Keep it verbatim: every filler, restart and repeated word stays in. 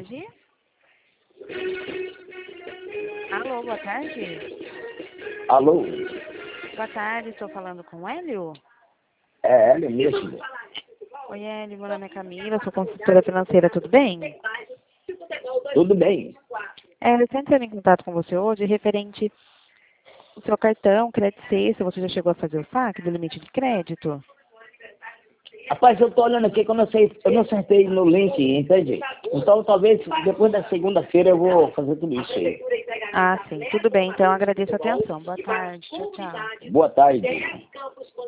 tarde. Alô, boa tarde. Alô? Boa tarde, estou falando com o Hélio? É Hélio mesmo. Oi, Hélio, meu nome é Camila, sou consultora financeira, tudo bem? Tudo bem. É, eu estou entrando em contato com você hoje referente ao seu cartão, crédito C, se você já chegou a fazer o saque do limite de crédito. Rapaz, eu tô olhando aqui que eu não sei, eu não acertei no link, entende? Então talvez depois da segunda-feira eu vou fazer tudo isso aí. Ah, sim, tudo bem, então agradeço a atenção. Boa tarde, tchau, tchau. Boa tarde.